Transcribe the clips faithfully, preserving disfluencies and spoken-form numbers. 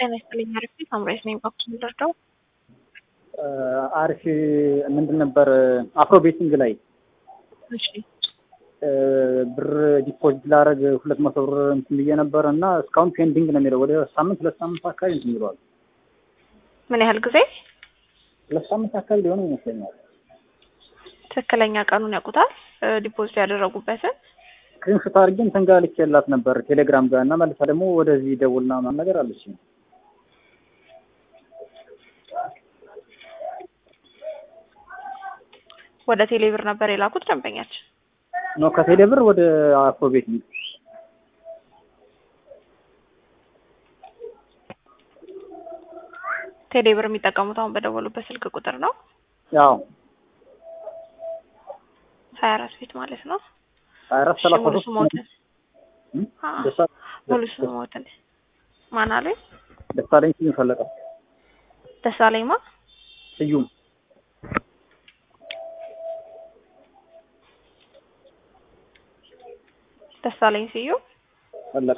ጤና ይስጥልኝ። አሪፍ ሳምራይስ ነኝ። ባክሽ ልርዳው? አሪፍ ምንድን ነበር አፍሮ ቤቲንግ ላይ እሺ ብር ዲፖዚት ላደርግ ሁለት መቶ ብር እንትን ብዬ ነበር እና እስካሁን ፔንዲንግ ነው የሚለው። ወደ ሳምንት ሁለት ሳምንት አካባቢ እንትን ይሏል። ምን ያህል ጊዜ? ሁለት ሳምንት አካባቢ ሊሆን ይመስለኛል። ትክክለኛ ቀኑን ያውቁታል? ዲፖዚት ያደረጉበትን ስክሪንሾት አድርጌ እንትን ጋር ልኬላት ነበር ቴሌግራም ጋር እና መልሳ ደግሞ ወደዚህ ደውልና ምናምን ነገር አለች። ወደ ቴሌብር ነበር የላኩት ደንበኛችን? ነው ከቴሌብር ወደ አፍሮ ቤቲንግ። ቴሌብር የሚጠቀሙት አሁን በደወሉበት ስልክ ቁጥር ነው? ያው ሀያ አራት ቤት ማለት ነው። ሀያ አራት ሰላሳ ሶስት ሙሉ ስሞትን ማን አለኝ? ደሳለኝ ስዩም ፈለቀ። ደሳለኝ ማ ስዩም ደሳለኝ ስዩም ፈለቀ።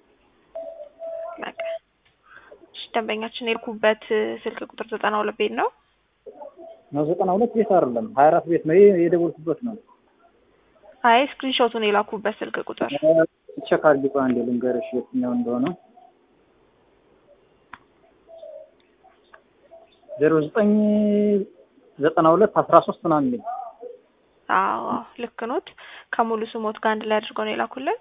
በቃ ደንበኛችን የልኩበት ስልክ ቁጥር ዘጠና ሁለት ቤት ነው? ነው ዘጠና ሁለት ቤት አይደለም ሀያ አራት ቤት ነው የደወልኩበት ነው። አይ ስክሪንሾቱን የላኩበት ስልክ ቁጥር ቼክ አድርጊ ቆይ አንዴ ልንገርሽ የትኛው እንደሆነ። ዜሮ ዘጠኝ ዘጠና ሁለት አስራ ሶስት ምናምን የሚል። አዎ ልክ ኖት። ከሙሉ ስሞት ጋር አንድ ላይ አድርገው ነው የላኩልን?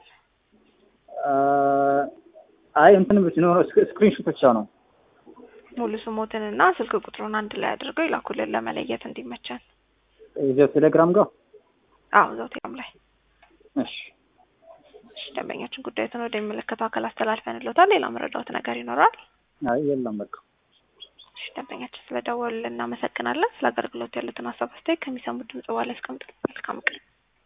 አይ እንትን ብቻ ነው ስክሪንሾት ብቻ ነው። ሙሉ ስሞትን እና ስልክ ቁጥሩን አንድ ላይ አድርገው ይላኩልን ለመለየት እንዲመቸን። እዚህ ቴሌግራም ጋር? አዎ እዛው ቴሌግራም ላይ። እሺ እሺ ደንበኛችን ጉዳዩን ወደሚመለከተው አካል አስተላልፈንልዎታል። ሌላ መረዳት ነገር ይኖራል? አይ የለም በቃ። እሺ ደንበኛችን ስለደወሉልን እናመሰግናለን። ስለ አገልግሎት ያሉትን ሀሳብ አስተያየት ከሚሰሙት ድምጽ በኋላ ያስቀምጡልን። መልካም ቀን።